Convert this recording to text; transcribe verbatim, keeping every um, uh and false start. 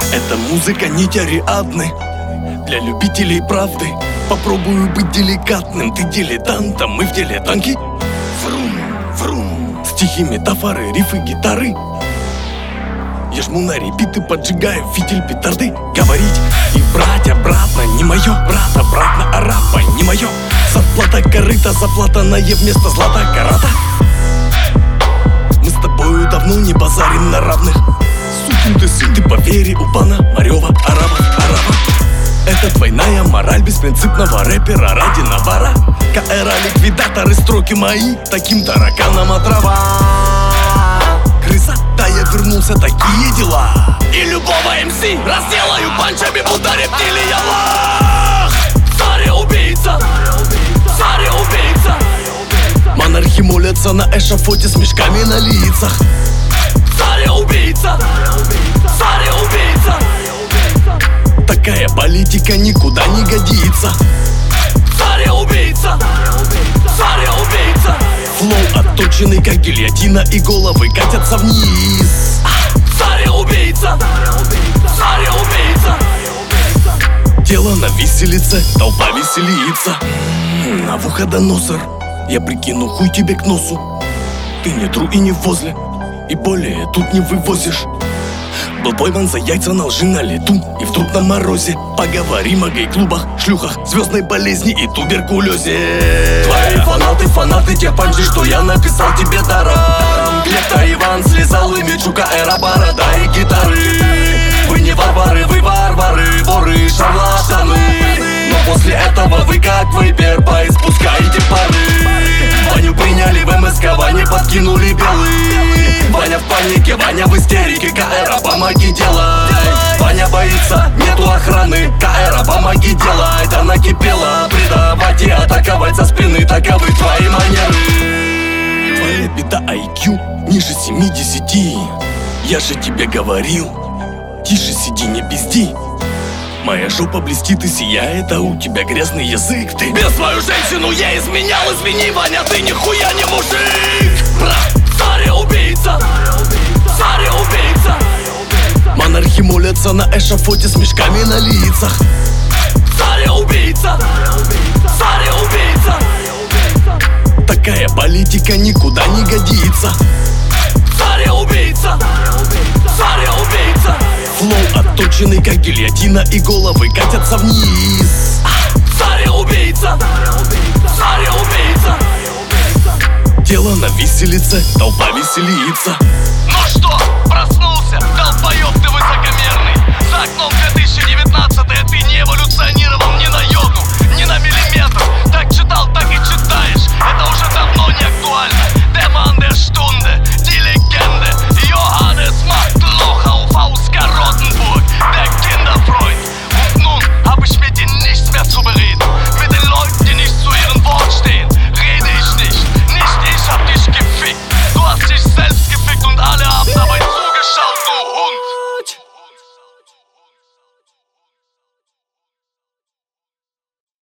Эта музыка нить Ариадны для любителей правды. Попробую быть деликатным, ты дилетант, а мы в деле танки. Врум, врум. Стихи, метафоры, рифы, гитары. Я жму на репит и поджигаю фитиль петарды. Говорить и брать обратно не мое, брат, обратно арапа не мое. Зарплата корыта, заплатанная вместо злата карата. Мы с тобою давно не базарим на равных. Сукин ты сын, ты по вере у пана Марева, арабов, арабов. Это двойная мораль беспринципного рэпера ради навара. КРА ликвидаторы, строки мои таким тараканом отрава. Крыса, да я вернулся, такие дела. И любого МС разделаю панчами, будто рептилия. Лах! Царь-убийца, царь-убийца. Монархи молятся на эшафоте с мешками на лицах. Царь-убийца, царь-убийца. Такая политика никуда не годится. Царь-убийца, царь-убийца. Флоу отточенный, как гильотина, и головы катятся вниз. Царь-убийца, царь-убийца. Тело на виселице, толпа веселится. Навуходоносор, я прикину хуй тебе к носу. Ты не тру и не возле, и более тут не вывозишь. Был пойман за яйца на лжи на лету, и вдруг на морозе поговорим о гей-клубах, шлюхах, звездной болезни и туберкулезе. Твои фанаты, фанаты тех панчей, что я написал тебе даром. Глеб-то Иван слезал и Мичука, эра, борода и гитары. Вы не варвары, вы варвары, воры, шарлатаны. Но после этого вы как вейпер поиспускаете пары. Ваню приняли в МСК, Ване подкинули белый. Ваня в панике, Ваня в истерике, КРА, помоги делай. Ваня боится, нету охраны, КРА, помоги делай. Да накипело, предавать и атаковать со спины, таковы твои манеры. Твоя беда ай кью ниже семидесяти. Я же тебе говорил, тише сиди, не пизди. Моя жопа блестит и сияет, а у тебя грязный язык. Ты без свою женщину я изменял, извини, Ваня, ты нихуя не мужик. Брат, царь-убийца, царь-убийца. Монархи молятся на эшафоте с мешками на лицах. Царь-убийца, царь-убийца. Такая политика никуда не годится. Царь-убийца, царь-убийца. Флоу отточенный, как гильотина, и головы катятся вниз. Царь-убийца, царь-убийца. Тело на виселице, толпа веселится. Ну что?